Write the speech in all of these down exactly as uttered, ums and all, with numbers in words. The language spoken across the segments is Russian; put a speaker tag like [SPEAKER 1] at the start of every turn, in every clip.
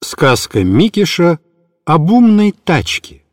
[SPEAKER 1] Сказка Микиша об умной тачке.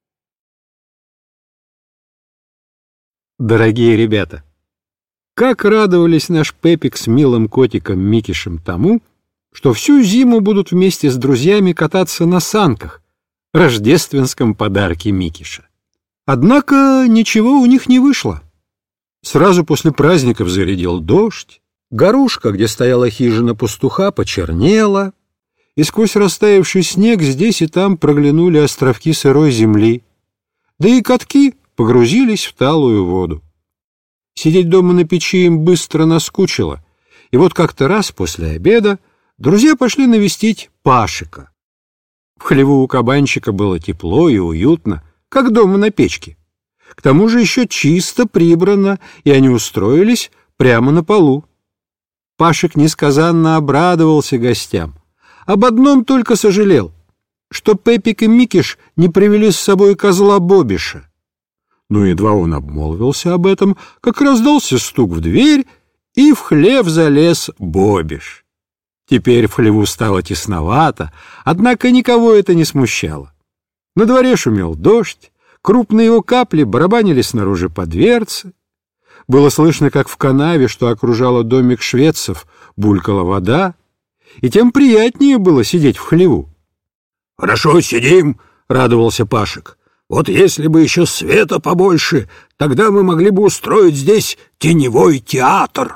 [SPEAKER 1] Дорогие ребята, как радовались наш Пепик с милым котиком Микишем тому, что всю зиму будут вместе с друзьями кататься на санках, рождественском подарке Микиша. Однако ничего у них не вышло. Сразу после праздников зарядил дождь, горушка, где стояла хижина пастуха, почернела, и сквозь растаявший снег здесь и там проглянули островки сырой земли, да и катки погрузились в талую воду. Сидеть дома на печи им быстро наскучило, и вот как-то раз после обеда друзья пошли навестить Пашика. В хлеву у кабанчика было тепло и уютно, как дома на печке. К тому же еще чисто прибрано, и они устроились прямо на полу. Пашик несказанно обрадовался гостям. Об одном только сожалел, что Пепик и Микиш не привели с собой козла Бобиша. Но едва он обмолвился об этом, как раздался стук в дверь, и в хлев залез Бобиш. Теперь в хлеву стало тесновато, однако никого это не смущало. На дворе шумел дождь, крупные его капли барабанили снаружи по дверце. Было слышно, как в канаве, что окружало домик шведцев, булькала вода, и тем приятнее было сидеть в хлеву. — Хорошо сидим, — радовался Пашик. — Вот если бы еще света побольше, тогда мы могли бы устроить здесь теневой театр.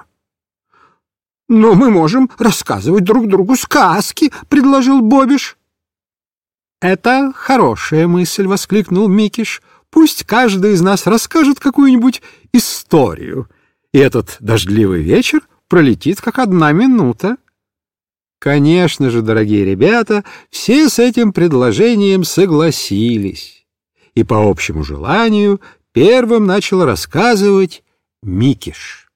[SPEAKER 1] — Но мы можем рассказывать друг другу сказки, — предложил Бобиш. — Это хорошая мысль, — воскликнул Микиш. — Пусть каждый из нас расскажет какую-нибудь историю, и этот дождливый вечер пролетит как одна минута. Конечно же, дорогие ребята, все с этим предложением согласились. И по общему желанию первым начал рассказывать Микиш.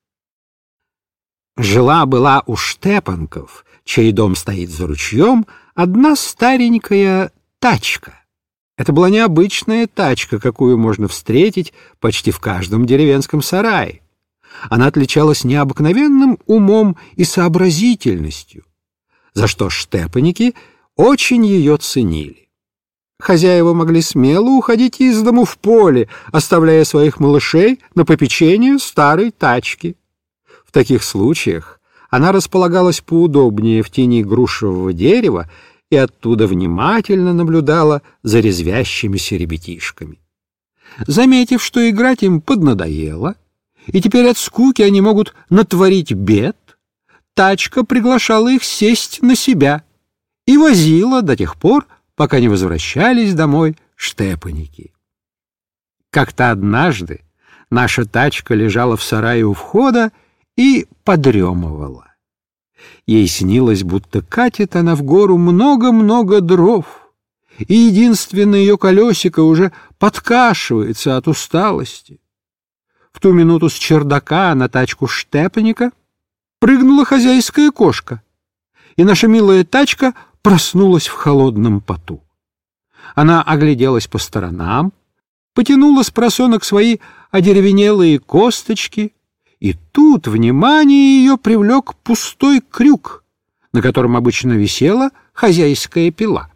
[SPEAKER 1] Жила-была у Штепанков, чей дом стоит за ручьем, одна старенькая тачка. Это была необычная тачка, какую можно встретить почти в каждом деревенском сарае. Она отличалась необыкновенным умом и сообразительностью, за что штепанники очень ее ценили. Хозяева могли смело уходить из дому в поле, оставляя своих малышей на попечение старой тачки. В таких случаях она располагалась поудобнее в тени грушевого дерева и оттуда внимательно наблюдала за резвящимися ребятишками. Заметив, что играть им поднадоело, и теперь от скуки они могут натворить бед, тачка приглашала их сесть на себя и возила до тех пор, пока не возвращались домой штепанники. Как-то однажды наша тачка лежала в сарае у входа и подремывала. Ей снилось, будто катит она в гору много-много дров, и единственное ее колесико уже подкашивается от усталости. В ту минуту с чердака на тачку штепанника прыгнула хозяйская кошка, и наша милая тачка проснулась в холодном поту. Она огляделась по сторонам, потянула с просонок свои одеревенелые косточки, и тут внимание ее привлек пустой крюк, на котором обычно висела хозяйская пила.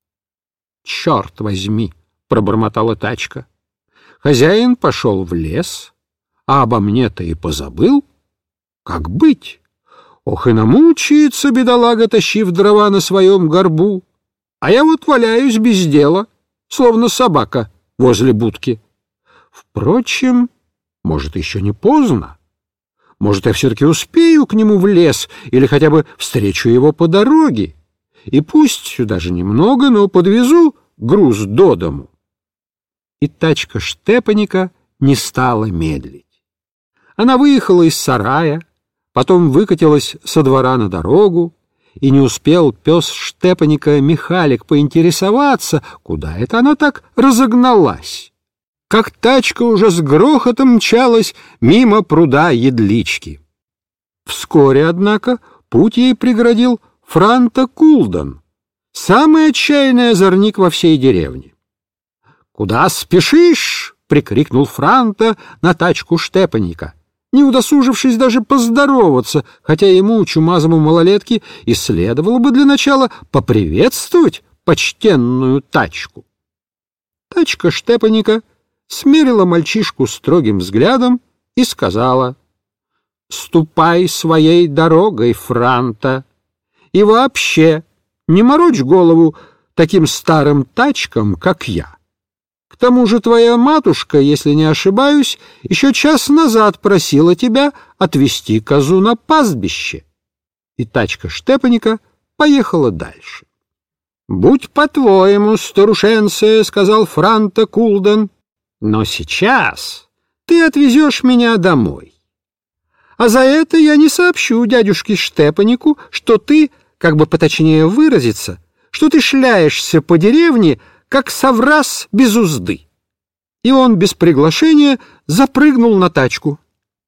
[SPEAKER 1] «Черт возьми!» — пробормотала тачка. Хозяин пошел в лес, а обо мне-то и позабыл. Как быть? Ох, и намучается бедолага, тащив дрова на своем горбу, а я вот валяюсь без дела, словно собака возле будки. Впрочем, может, еще не поздно. Может, я все-таки успею к нему в лес или хотя бы встречу его по дороге, и пусть даже немного, но подвезу груз до дому. И тачка штепаника не стала медлить. Она выехала из сарая, потом выкатилась со двора на дорогу, и не успел пес штепаника Михалик поинтересоваться, куда это она так разогналась, как тачка уже с грохотом мчалась мимо пруда Едлички. Вскоре, однако, путь ей преградил Франта Кулдан, самый отчаянный озорник во всей деревне. — Куда спешишь? — прикрикнул Франта на тачку штепаника. не удосужившись даже поздороваться, хотя ему, чумазому малолетке, и следовало бы для начала поприветствовать почтенную тачку. Тачка Штепаника смерила мальчишку строгим взглядом и сказала: «Ступай своей дорогой, Франта, и вообще не морочь голову таким старым тачкам, как я. К тому же твоя матушка, если не ошибаюсь, еще час назад просила тебя отвезти козу на пастбище». И тачка Штепаника поехала дальше. «Будь по-твоему, старушенция, — сказал Франта Кулден, — но сейчас ты отвезешь меня домой. А за это я не сообщу дядюшке Штепанику, что ты, как бы поточнее выразиться, что ты шляешься по деревне, как соврас без узды». И он без приглашения запрыгнул на тачку.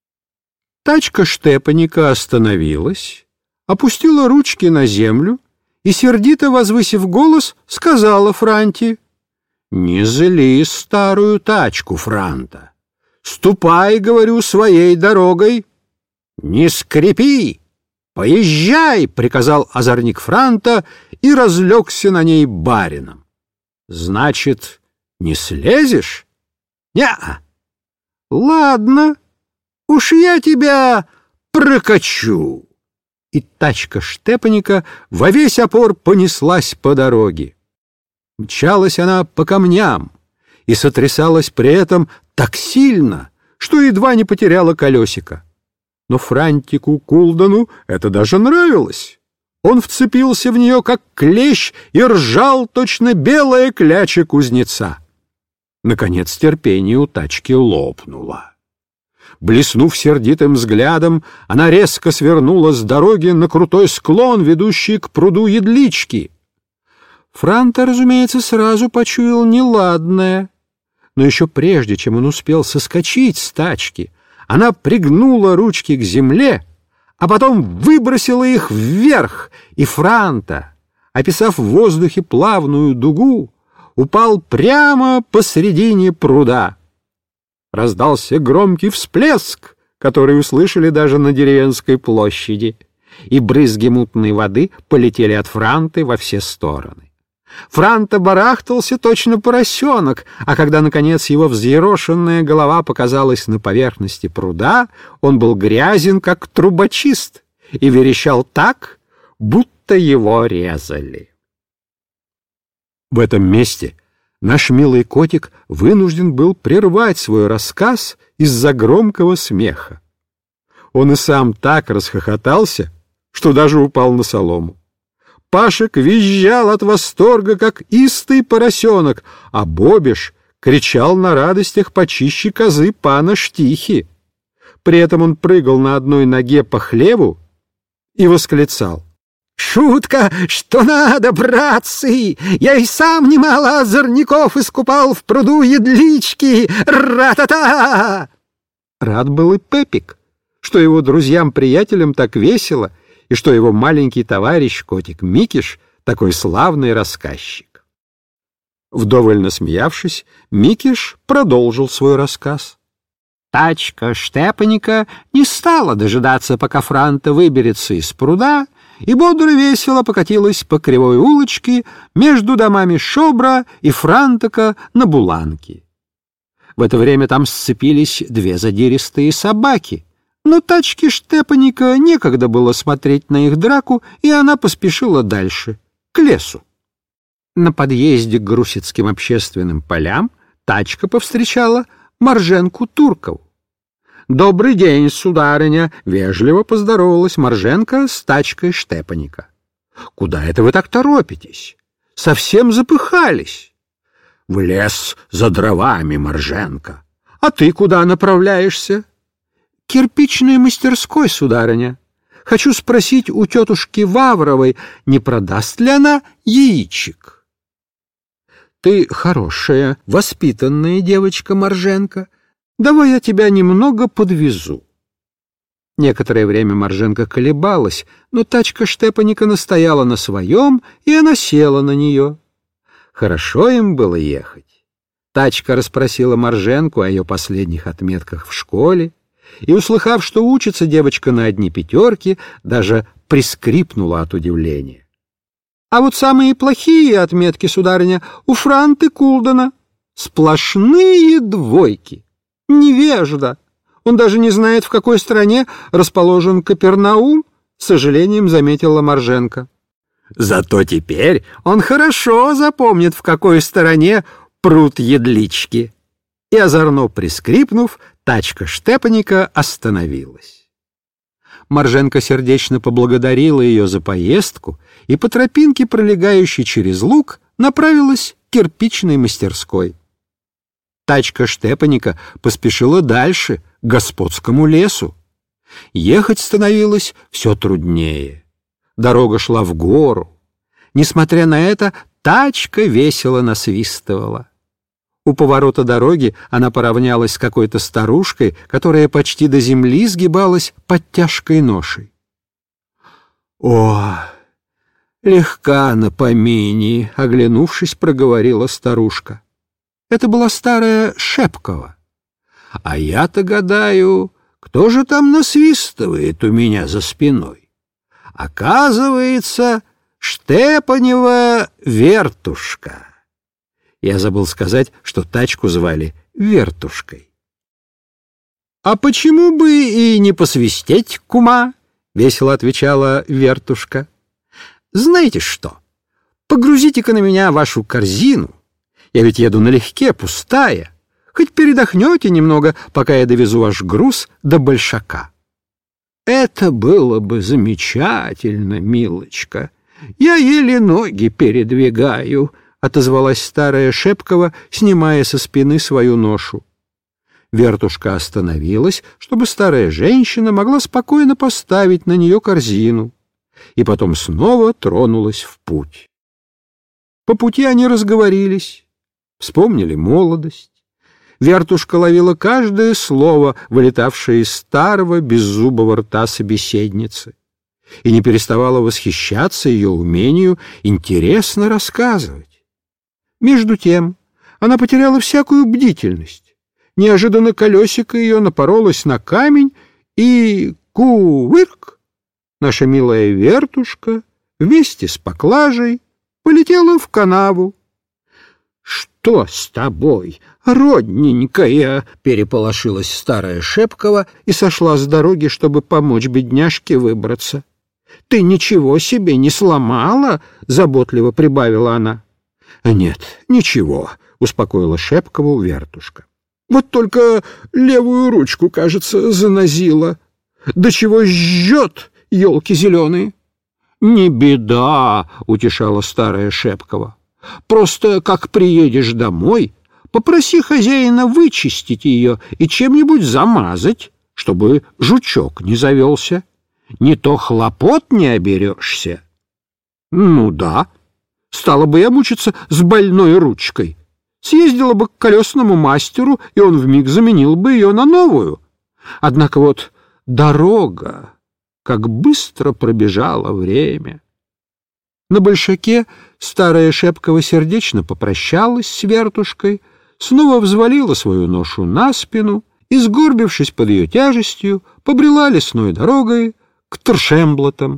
[SPEAKER 1] Тачка Штепаника остановилась, опустила ручки на землю и, сердито возвысив голос, сказала Франте: «Не зли старую тачку, Франта. Ступай, говорю, своей дорогой. Не скрипи! Поезжай!» — приказал озорник Франта и разлегся на ней барином. «Значит, не слезешь?» «Не-а». «Ладно, уж я тебя прокачу». И тачка Штепаника во весь опор понеслась по дороге. Мчалась она по камням и сотрясалась при этом так сильно, что едва не потеряла колесико. Но Франтику Кулдену это даже нравилось. Он вцепился в нее, как клещ, и ржал точно белая кляча кузнеца. Наконец терпение у тачки лопнуло. Блеснув сердитым взглядом, она резко свернула с дороги на крутой склон, ведущий к пруду Едлички. Франта, разумеется, сразу почуял неладное, но еще прежде, чем он успел соскочить с тачки, она пригнула ручки к земле, а потом выбросила их вверх, и Франта, описав в воздухе плавную дугу, упал прямо посредине пруда. Раздался громкий всплеск, который услышали даже на деревенской площади, и брызги мутной воды полетели от Франты во все стороны. Франта барахтался точно поросенок, а когда, наконец, его взъерошенная голова показалась на поверхности пруда, он был грязен, как трубочист, и верещал так, будто его резали. В этом месте наш милый котик вынужден был прервать свой рассказ из-за громкого смеха. Он и сам так расхохотался, что даже упал на солому. Пашек визжал от восторга, как истый поросенок, а Бобиш кричал на радостях почище козы пана Штихи. При этом он прыгал на одной ноге по хлеву и восклицал: «Шутка, что надо, братцы! Я и сам немало озорников искупал в пруду Едлички! Ра-та-та!» Рад был и Пепик, что его друзьям-приятелям так весело, и что его маленький товарищ, котик Микиш, такой славный рассказчик. Вдоволь насмеявшись, Микиш продолжил свой рассказ. Тачка Штепаника не стала дожидаться, пока Франта выберется из пруда, и бодро весело покатилась по кривой улочке между домами Шобра и Франтака на Буланке. В это время там сцепились две задиристые собаки, но тачке Штепаника некогда было смотреть на их драку, и она поспешила дальше, к лесу. На подъезде к Грусицким общественным полям тачка повстречала Марженку Туркову. «Добрый день, сударыня!» — вежливо поздоровалась Марженка с тачкой Штепаника. «Куда это вы так торопитесь? Совсем запыхались!» «В лес за дровами, Марженка. А ты куда направляешься?» «Кирпичной мастерской, сударыня. Хочу спросить у тетушки Вавровой, не продаст ли она яичек?» «Ты хорошая, воспитанная девочка, Марженка. Давай я тебя немного подвезу». Некоторое время Марженка колебалась, но тачка Штепаника настояла на своем, и она села на нее. Хорошо им было ехать. Тачка расспросила Марженку о ее последних отметках в школе, и, услыхав, что учится девочка на одни пятерки, даже прискрипнула от удивления. А вот самые плохие отметки, сударыня, у Франты Кулдена. Сплошные двойки. Невежда. Он даже не знает, в какой стране расположен Капернаум, с сожалением заметила Марженко. Зато теперь он хорошо запомнит, в какой стороне пруд Едлички. И, озорно прискрипнув, тачка Штепаника остановилась. Марженко сердечно поблагодарила ее за поездку и по тропинке, пролегающей через луг, направилась к кирпичной мастерской. Тачка Штепаника поспешила дальше, к господскому лесу. Ехать становилось все труднее. Дорога шла в гору. Несмотря на это, тачка весело насвистывала. У поворота дороги она поравнялась с какой-то старушкой, которая почти до земли сгибалась под тяжкой ношей. «О, легка на помине!» — оглянувшись, проговорила старушка. Это была старая Шепкова. «А я-то гадаю, кто же там насвистывает у меня за спиной? Оказывается, Штепанева Вертушка». Я забыл сказать, что тачку звали Вертушкой. «А почему бы и не посвистеть, кума?» — весело отвечала Вертушка. «Знаете что? Погрузите-ка на меня вашу корзину. Я ведь еду налегке, пустая. Хоть передохнете немного, пока я довезу ваш груз до Большака». «Это было бы замечательно, милочка. Я еле ноги передвигаю», — отозвалась старая Шепкова, снимая со спины свою ношу. Вертушка остановилась, чтобы старая женщина могла спокойно поставить на нее корзину, и потом снова тронулась в путь. По пути они разговорились, вспомнили молодость. Вертушка ловила каждое слово, вылетавшее из старого беззубого рта собеседницы, и не переставала восхищаться ее умению интересно рассказывать. Между тем она потеряла всякую бдительность. Неожиданно колесико ее напоролось на камень, и кувырк! Наша милая Вертушка вместе с поклажей полетела в канаву. «Что с тобой, родненькая?» — переполошилась старая Шепкова и сошла с дороги, чтобы помочь бедняжке выбраться. «Ты ничего себе не сломала?» — заботливо прибавила она. «Нет, ничего», — успокоила Шепкову Вертушка. «Вот только левую ручку, кажется, занозила. До чего жжет, елки зеленые!» «Не беда», — утешала старая Шепкова. «Просто, как приедешь домой, попроси хозяина вычистить ее и чем-нибудь замазать, чтобы жучок не завелся. Не то хлопот не оберешься». «Ну да. Стала бы я мучиться с больной ручкой. Съездила бы к колесному мастеру, и он вмиг заменил бы ее на новую. Однако вот дорога, как быстро пробежало время». На Большаке старая Шепкова сердечно попрощалась с Вертушкой, снова взвалила свою ношу на спину и, сгорбившись под ее тяжестью, побрела лесной дорогой к Тршемблатам.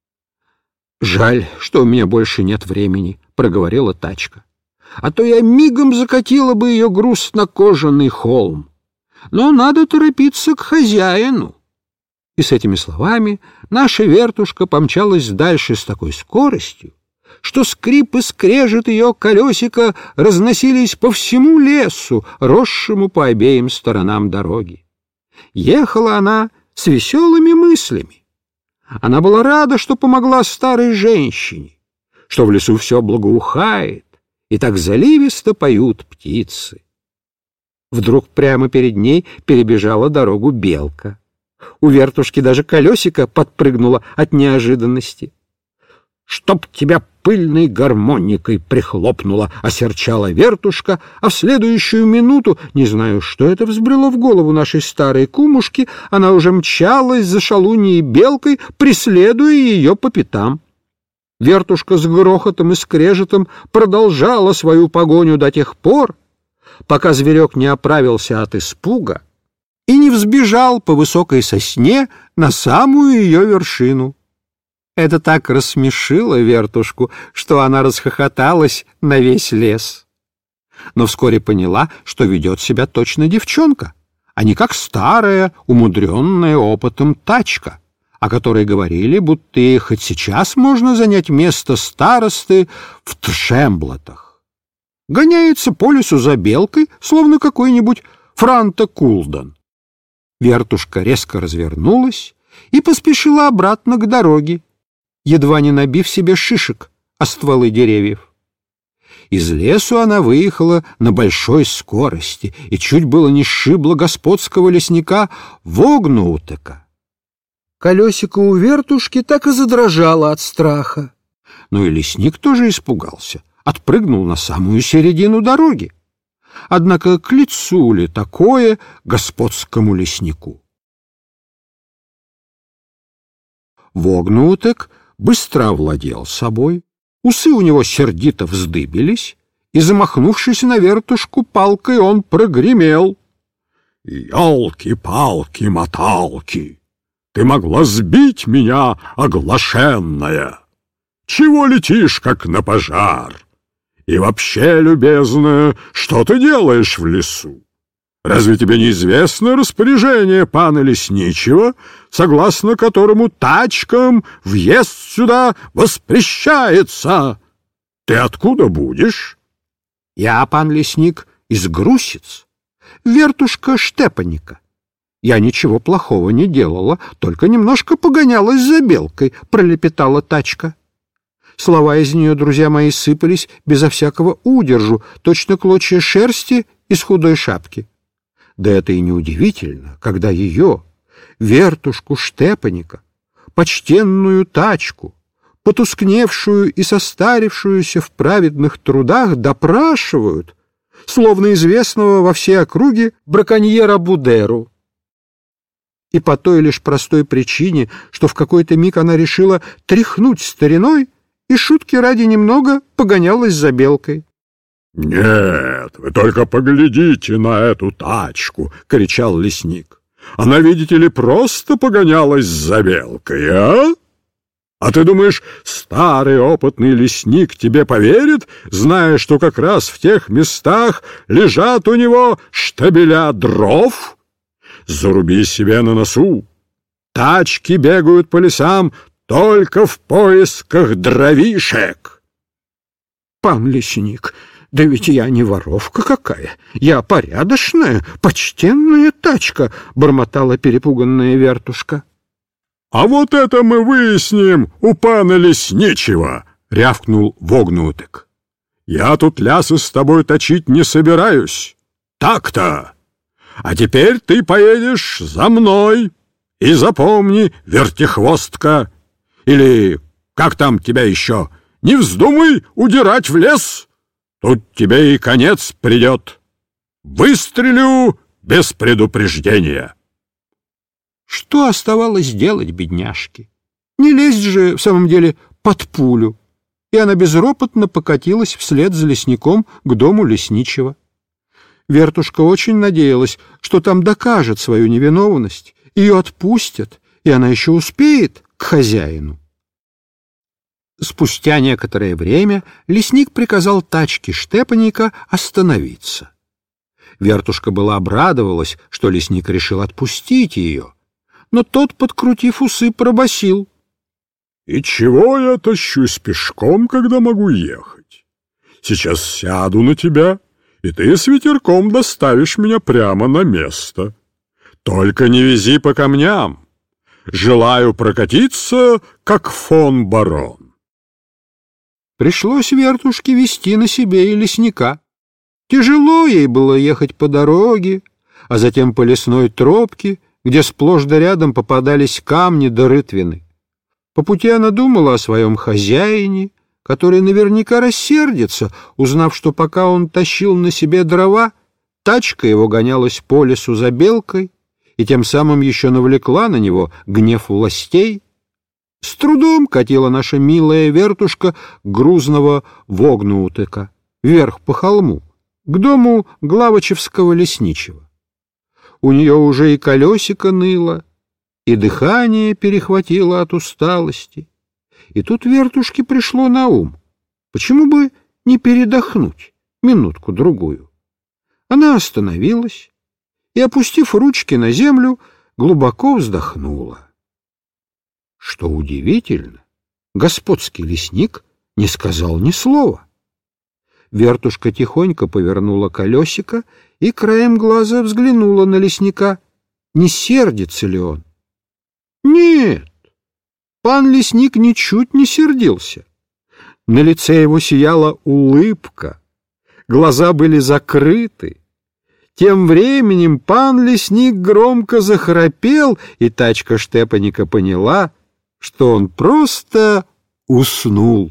[SPEAKER 1] «Жаль, что у меня больше нет времени», — проговорила тачка. «А то я мигом закатила бы ее груз на кожаный холм. Но надо торопиться к хозяину». И с этими словами наша Вертушка помчалась дальше с такой скоростью, что скрип и скрежет ее колесика разносились по всему лесу, росшему по обеим сторонам дороги. Ехала она с веселыми мыслями. Она была рада, что помогла старой женщине, что в лесу все благоухает, и так заливисто поют птицы. Вдруг прямо перед ней перебежала дорогу белка. У Вертушки даже колесико подпрыгнуло от неожиданности. «Чтоб тебя пыльной гармоникой прихлопнуло!» — осерчала Вертушка, а в следующую минуту, не знаю, что это взбрело в голову нашей старой кумушки, она уже мчалась за шалуньей белкой, преследуя ее по пятам. Вертушка с грохотом и скрежетом продолжала свою погоню до тех пор, пока зверек не оправился от испуга и не взбежал по высокой сосне на самую ее вершину. Это так рассмешило Вертушку, что она расхохоталась на весь лес. Но вскоре поняла, что ведет себя точно девчонка, а не как старая, умудренная опытом тачка, о которой говорили, будто ей хоть сейчас можно занять место старосты в Тшемблатах. Гоняется по лесу за белкой, словно какой-нибудь Франта Кулдан. Вертушка резко развернулась и поспешила обратно к дороге, едва не набив себе шишек о стволы деревьев. Из лесу она выехала на большой скорости и чуть было не сшибла господского лесника Вогнуутека. Колесико у Вертушки так и задрожало от страха. Но и лесник тоже испугался, отпрыгнул на самую середину дороги. Однако к лицу ли такое господскому леснику? Вогнуутек быстро овладел собой, усы у него сердито вздыбились, и, замахнувшись на Вертушку палкой, он прогремел: «Елки-палки-моталки! Ты могла сбить меня, оглашенная! Чего летишь, как на пожар? И вообще, любезная, что ты делаешь в лесу? Разве тебе неизвестно распоряжение пана лесничего, согласно которому тачкам въезд сюда воспрещается? Ты откуда будешь?» «Я, пан лесник, из Грусиц, Вертушка Штепаника. Я ничего плохого не делала, только немножко погонялась за белкой», — пролепетала тачка. Слова из нее, друзья мои, сыпались безо всякого удержу, точно клочья шерсти из худой шапки. Да это и неудивительно, когда ее, Вертушку Штепаника, почтенную тачку, потускневшую и состарившуюся в праведных трудах, допрашивают, словно известного во всей округе браконьера Будеру. И по той лишь простой причине, что в какой-то миг она решила тряхнуть стариной и шутки ради немного погонялась за белкой.
[SPEAKER 2] «Нет, вы только поглядите на эту тачку!» — кричал лесник. «Она, видите ли, просто погонялась за белкой, а? А ты думаешь, старый опытный лесник тебе поверит, зная, что как раз в тех местах лежат у него штабеля дров? Заруби себе на носу! Тачки бегают по лесам только в поисках дровишек!»
[SPEAKER 1] «Пан лесник, да ведь я не воровка какая, я порядочная, почтенная тачка», — бормотала перепуганная Вертушка.
[SPEAKER 2] «А вот это мы выясним у пана лесничего», — рявкнул Вогнуутек. «Я тут лясы с тобой точить не собираюсь. Так-то. А теперь ты поедешь за мной. И запомни, вертихвостка, или как там тебя еще, не вздумай удирать в лес. Тут тебе и конец придет. Выстрелю без предупреждения».
[SPEAKER 1] Что оставалось делать бедняжке? Не лезть же, в самом деле, под пулю. И она безропотно покатилась вслед за лесником к дому лесничего. Вертушка очень надеялась, что там докажет свою невиновность, ее отпустят, и она еще успеет к хозяину. Спустя некоторое время лесник приказал тачке Штепаника остановиться. Вертушка была обрадовалась, что лесник решил отпустить ее, но тот, подкрутив усы, пробасил:
[SPEAKER 2] «И чего я тащусь пешком, когда могу ехать? Сейчас сяду на тебя, и ты с ветерком доставишь меня прямо на место. Только не вези по камням. Желаю прокатиться, как фон барон».
[SPEAKER 1] Пришлось Вертушке везти на себе и лесника. Тяжело ей было ехать по дороге, а затем по лесной тропке, где сплошь да рядом попадались камни да рытвины. По пути она думала о своем хозяине, который наверняка рассердится, узнав, что пока он тащил на себе дрова, тачка его гонялась по лесу за белкой и тем самым еще навлекла на него гнев властей. С трудом катила наша милая Вертушка грузного Вогнуутека вверх по холму, к дому главочевского лесничего. У нее уже и колесико ныло, и дыхание перехватило от усталости. И тут вертушке пришло на ум: почему бы не передохнуть минутку-другую? Она остановилась и, опустив ручки на землю, глубоко вздохнула. Что удивительно, господский лесник не сказал ни слова. Вертушка тихонько повернула колесико и краем глаза взглянула на лесника, не сердится ли он. Нет, пан лесник ничуть не сердился. На лице его сияла улыбка, глаза были закрыты. Тем временем пан лесник громко захрапел, и тачка Штепаника поняла, что он просто уснул.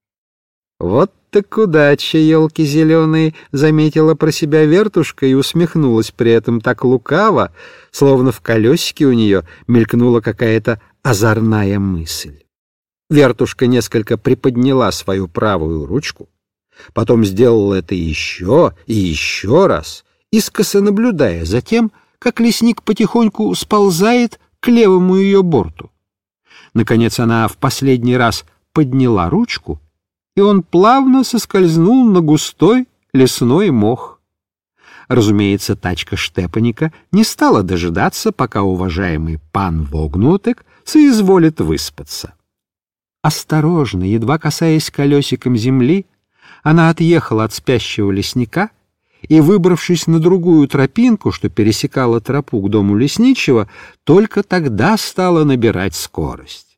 [SPEAKER 1] «Вот так удача, елки зеленые!» — заметила про себя вертушка и усмехнулась при этом так лукаво, словно в колесике у нее мелькнула какая-то озорная мысль. Вертушка несколько приподняла свою правую ручку, потом сделала это еще и еще раз, искоса наблюдая за тем, как лесник потихоньку сползает к левому ее борту. Наконец она в последний раз подняла ручку, и он плавно соскользнул на густой лесной мох. Разумеется, тачка Штепаника не стала дожидаться, пока уважаемый пан Вогнутек соизволит выспаться. Осторожно, едва касаясь колесиком земли, она отъехала от спящего лесника и, выбравшись на другую тропинку, что пересекала тропу к дому лесничего, только тогда стала набирать скорость.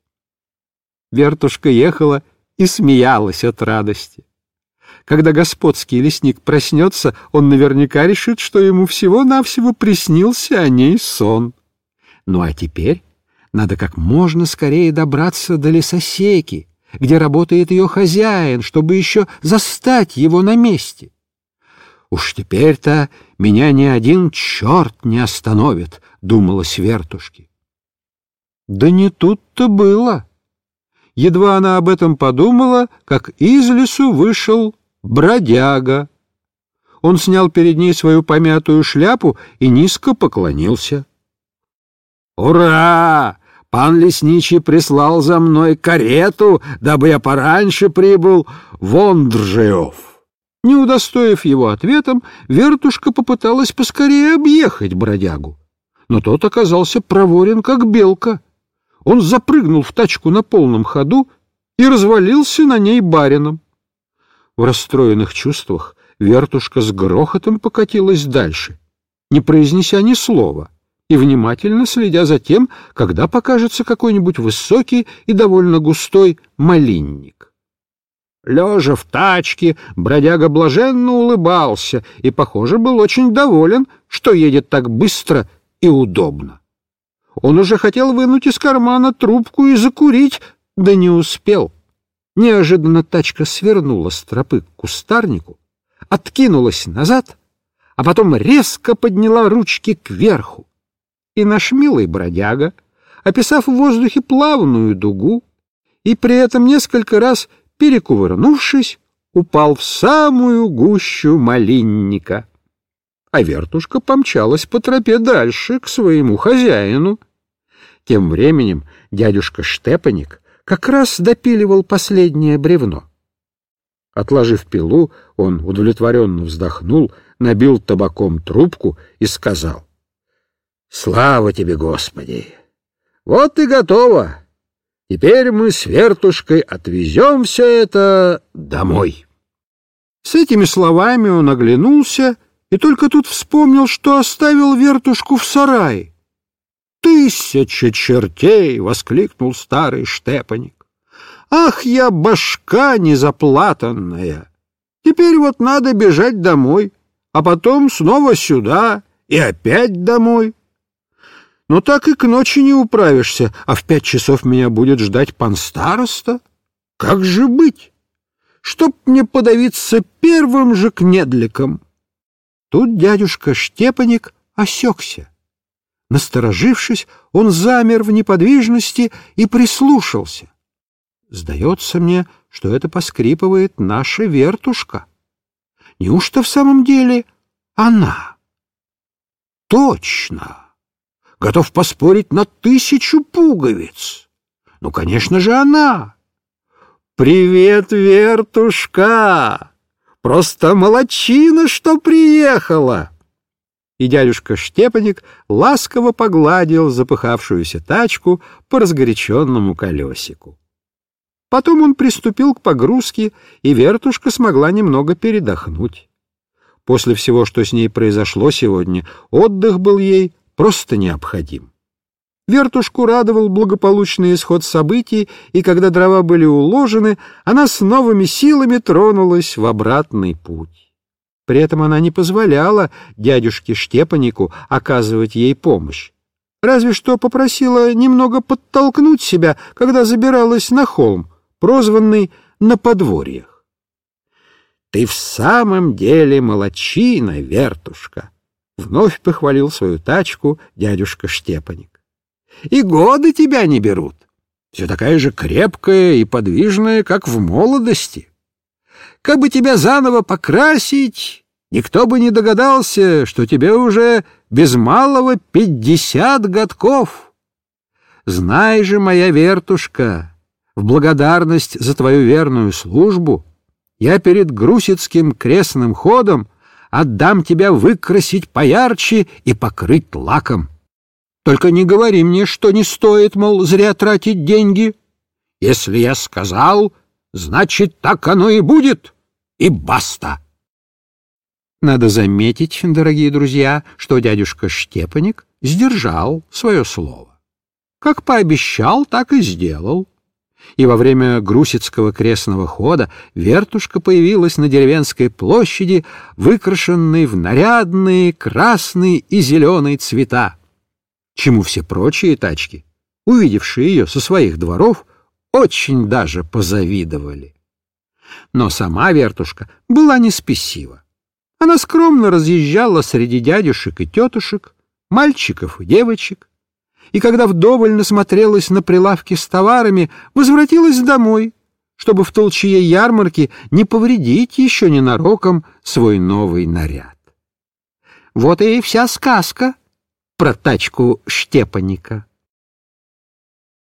[SPEAKER 1] Вертушка ехала и смеялась от радости. Когда господский лесник проснется, он наверняка решит, что ему всего-навсего приснился о ней сон. Ну а теперь надо как можно скорее добраться до лесосеки, где работает ее хозяин, чтобы еще застать его на месте. «Уж теперь-то меня ни один черт не остановит», — думалось вертушке. Да не тут-то было. Едва она об этом подумала, как из лесу вышел бродяга. Он снял перед ней свою помятую шляпу и низко поклонился. «Ура! Пан лесничий прислал за мной карету, дабы я пораньше прибыл в Ондржеев». Не удостоив его ответом, вертушка попыталась поскорее объехать бродягу, но тот оказался проворен, как белка. Он запрыгнул в тачку на полном ходу и развалился на ней барином. В расстроенных чувствах вертушка с грохотом покатилась дальше, не произнеся ни слова, и внимательно следя за тем, когда покажется какой-нибудь высокий и довольно густой малинник. Лежа в тачке, бродяга блаженно улыбался и, похоже, был очень доволен, что едет так быстро и удобно. Он уже хотел вынуть из кармана трубку и закурить, да не успел. Неожиданно тачка свернула с тропы к кустарнику, откинулась назад, а потом резко подняла ручки кверху. И наш милый бродяга, описав в воздухе плавную дугу и при этом несколько раз перекувырнувшись, упал в самую гущу малинника. А вертушка помчалась по тропе дальше, к своему хозяину. Тем временем дядюшка Штепаник как раз допиливал последнее бревно. Отложив пилу, он удовлетворенно вздохнул, набил табаком трубку и сказал: «Слава тебе, Господи! Вот и готово! Теперь мы с вертушкой отвезем все это домой». С этими словами он оглянулся и только тут вспомнил, что оставил вертушку в сарае. «Тысяча чертей!» — воскликнул старый Штепаник. «Ах, я башка незаплатанная! Теперь вот надо бежать домой, а потом снова сюда и опять домой. Но так и к ночи не управишься, а в пять часов меня будет ждать пан староста. Как же быть? Чтоб мне подавиться первым же кнедликом». Тут дядюшка Штепаник осекся. Насторожившись, он замер в неподвижности и прислушался. Сдается мне, что это поскрипывает наша вертушка. Неужто в самом деле она? точно! Готов поспорить на тысячу пуговиц. Ну, конечно же, она. Привет, Вертушка! Просто молодчина, что приехала!» И дядюшка Штепаник ласково погладил запыхавшуюся тачку по разгоряченному колесику. Потом он приступил к погрузке, и Вертушка смогла немного передохнуть. После всего, что с ней произошло сегодня, отдых был ей просто необходим. Вертушку радовал благополучный исход событий, и когда дрова были уложены, она с новыми силами тронулась в обратный путь. При этом она не позволяла дядюшке Штепанику оказывать ей помощь, разве что попросила немного подтолкнуть себя, когда забиралась на холм, прозванный «На подворьях». «Ты в самом деле молодчина, Вертушка!» — вновь похвалил свою тачку дядюшка Штепаник. «И годы тебя не берут. Все такая же крепкая и подвижная, как в молодости. Как бы тебя заново покрасить, никто бы не догадался, что тебе уже без малого пятьдесят годков. Знай же, моя Вертушка, в благодарность за твою верную службу я перед Грусицким крестным ходом отдам тебя выкрасить поярче и покрыть лаком. Только не говори мне, что не стоит, мол, зря тратить деньги. Если я сказал, значит, так оно и будет, и баста». Надо заметить, дорогие друзья, что дядюшка Штепаник сдержал свое слово. Как пообещал, так и сделал. И во время Грусицкого крестного хода Вертушка появилась на деревенской площади, выкрашенной в нарядные красные и зеленые цвета, чему все прочие тачки, увидевшие ее со своих дворов, очень даже позавидовали. Но сама Вертушка была не спесива. Она скромно разъезжала среди дядюшек и тетушек, мальчиков и девочек, и когда вдоволь насмотрелась на прилавки с товарами, возвратилась домой, чтобы в толчье ярмарки не повредить еще ненароком свой новый наряд. Вот и вся сказка про тачку Штепаника.